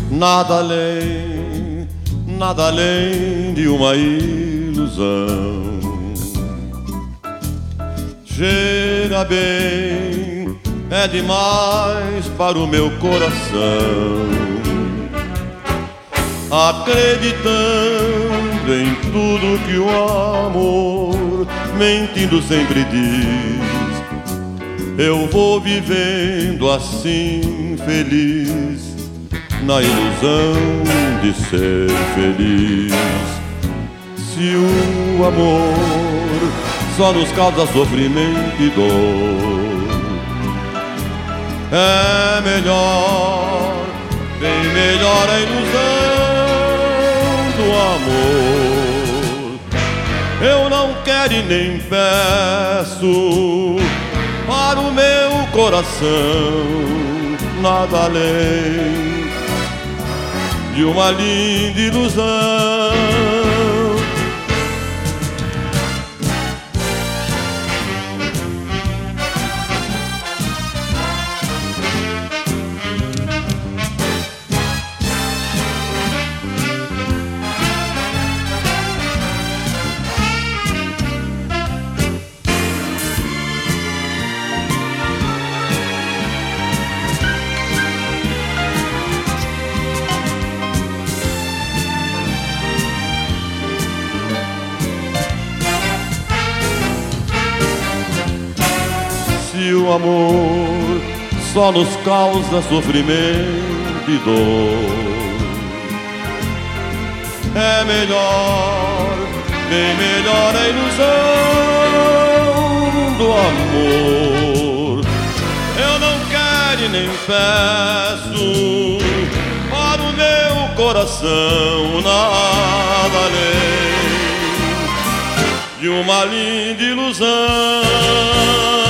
nada além de uma ilusão. Chega bem, é demais para o meu coração, acreditando em tudo que o amor, mentindo sempre diz. Eu vou vivendo assim feliz, na ilusão de ser feliz. Se o amor só nos causa sofrimento e dor, é melhor, bem melhor a ilusão do amor. Eu não quero e nem peço para o meu coração nada além de uma linda ilusão. Se o amor só nos causa sofrimento e dor, é melhor, bem melhor a ilusão do amor. Eu não quero e nem peço para o meu coração nada além de uma linda ilusão.